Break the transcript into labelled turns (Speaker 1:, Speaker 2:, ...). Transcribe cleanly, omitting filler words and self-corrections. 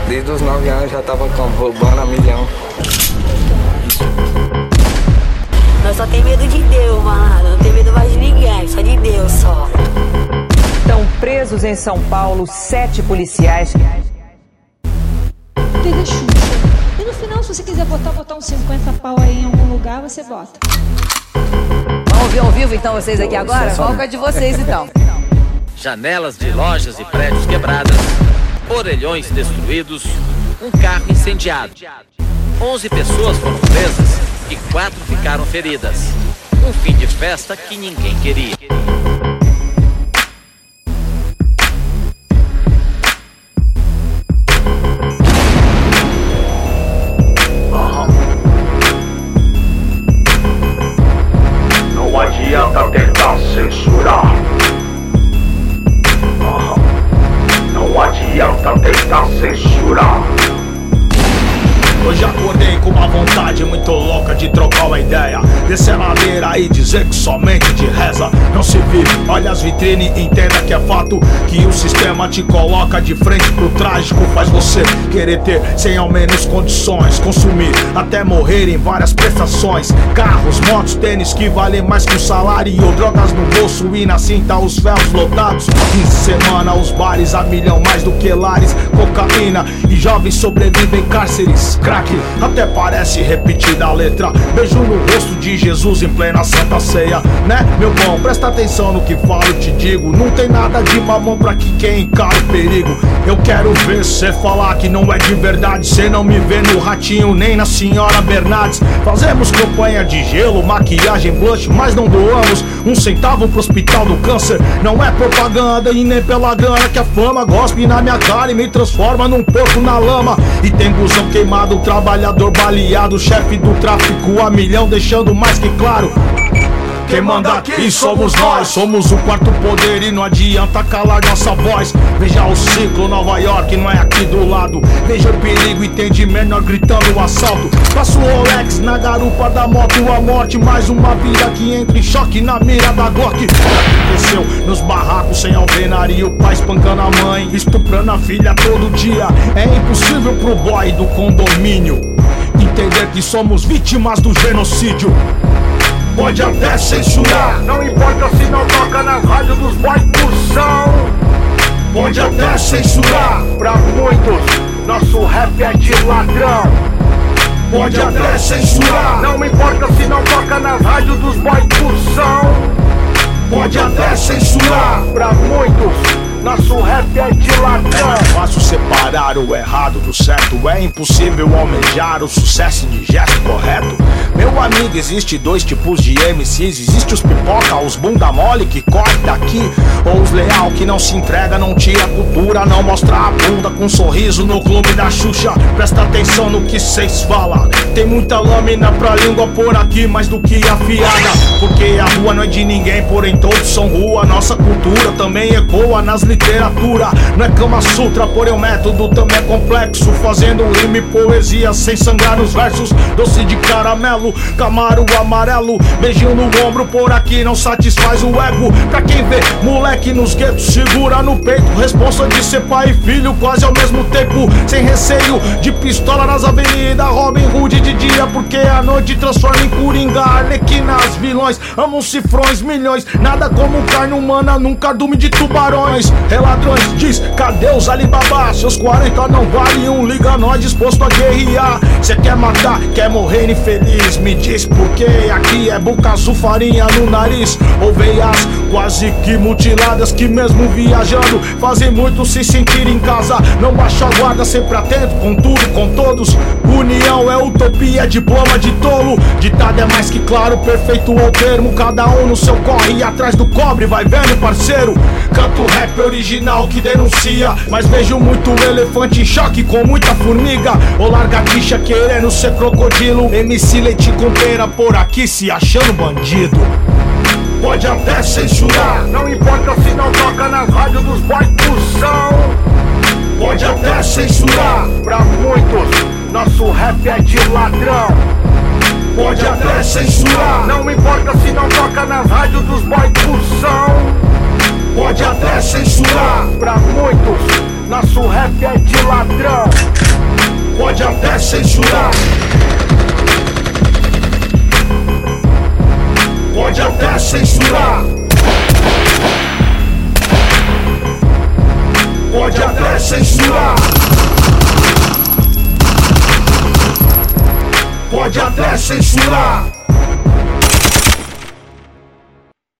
Speaker 1: Desde os 9 anos já tava roubando a milhão.
Speaker 2: Nós só tem medo de Deus, mano. Não tem medo mais de ninguém, só de Deus só.
Speaker 3: Estão presos em São Paulo 7 policiais.
Speaker 4: TV Xuxa. E no final, se você quiser botar uns 50 pau aí em algum lugar, você bota.
Speaker 5: Vamos ouvir ao vivo então vocês aqui agora? Qual que é de vocês então?
Speaker 6: Janelas de lojas e prédios quebradas, orelhões destruídos, um carro incendiado. 11 pessoas foram presas e 4 ficaram feridas. Um fim de festa que ninguém queria.
Speaker 7: Não adianta tentar censurar. Não adianta tentar censurar.
Speaker 8: Hoje acordei com uma vontade muito louca de trocar uma ideia, descer a ladeira e dizer que somente de reza não se vive. Olha as vitrines e entenda que é fato que o sistema te coloca de frente pro trágico. Faz você querer ter sem ao menos condições, consumir até morrer em várias prestações. Carros, motos, tênis que valem mais que o salário, drogas no bolso e na cinta os ferros lotados. Fim de semana os bares a milhão mais do que lares, cocaína e jovens sobrevivem em cárceres. Até parece repetida a letra. Beijo no rosto de Jesus em plena Santa Ceia, né, meu bom? Presta atenção no que falo, te digo. Não tem nada de mamão pra que quem encara o perigo. Eu quero ver cê falar que não é de verdade. Cê não me vê no Ratinho nem na Senhora Bernardes. Fazemos campanha de gelo, maquiagem, blush, mas não doamos um centavo pro hospital do câncer. Não é propaganda e nem pela grana que a fama gospe na minha cara e me transforma num porco na lama. E tem busão queimado, trabalhador baleado, chefe do tráfico a milhão, deixando mais que claro: quem manda aqui somos nós. Somos o quarto poder e não adianta calar nossa voz. Veja o ciclo, Nova York não é aqui do lado. Veja o perigo e tem de menor gritando o assalto. Passo o Rolex na garupa da moto, a morte. Mais uma vida que entra em choque na mira da Glock. Aconteceu nos barracos sem alvenaria, o pai espancando a mãe, estuprando a filha todo dia. É impossível pro boy do condomínio entender que somos vítimas do genocídio. Pode até censurar,
Speaker 7: não importa se não toca nas rádios dos boy cursão.
Speaker 8: Pode até censurar,
Speaker 7: pra muitos nosso rap é de ladrão.
Speaker 8: Pode até censurar,
Speaker 7: não importa se não toca nas rádios dos boy cursão.
Speaker 8: Pode até censurar,
Speaker 7: pra muitos nosso rap é de ladrão.
Speaker 8: É fácil separar o errado do certo. É impossível almejar o sucesso de gesto correto. Meu amigo, existe dois tipos de MCs. Existe os pipoca, os bunda mole que corre daqui, ou os leal que não se entrega, não tira a cultura, não mostra a bunda com um sorriso no clube da Xuxa. Presta atenção no que cês falam. Tem muita lâmina pra língua por aqui, mais do que afiada. Porque a rua não é de ninguém, porém todos são rua. Nossa cultura também ecoa nas literatura. Não é Kama Sutra, porém o método também é complexo. Fazendo rima e poesia sem sangrar nos versos. Doce de caramelo, Camaro amarelo, beijinho no ombro, por aqui não satisfaz o ego. Pra quem vê moleque nos guetos, segura no peito. Responsa de ser pai e filho quase ao mesmo tempo. Sem receio de pistola nas avenidas, Robin Hood de dia, porque a noite transforma em coringa. Arlequinas, vilões, amam cifrões, milhões. Nada como carne humana, nunca dume de tubarões. Reladrões, diz, cadê os Alibaba? Seus 40 não vale um, liga nós disposto a guerrear. Cê quer matar, quer morrer infeliz, me diz por que aqui é boca azul, farinha no nariz. Ou veias quase que mutiladas que mesmo viajando fazem muito se sentir em casa. Não baixa a guarda, sempre atento com tudo, com todos. União é utopia, é diploma de tolo. Ditado é mais que claro, perfeito o termo. Cada um no seu corre e atrás do cobre, vai vendo parceiro. Canto rap original que denuncia, mas vejo muito elefante em choque com muita formiga. Ou largatixa querendo ser crocodilo. MC leite com pera por aqui se achando bandido. Pode até censurar,
Speaker 7: não importa se não toca nas rádios dos boy cursão.
Speaker 8: Pode até censurar,
Speaker 7: pra muitos nosso rap é de ladrão.
Speaker 8: Pode até censurar,
Speaker 7: não importa se não toca nas rádios dos boy cursão.
Speaker 8: Pode até censurar,
Speaker 7: pra muitos nosso rap é de ladrão.
Speaker 8: Pode até censurar. Pode até censurar. Pode até censurar. Pode até censurar.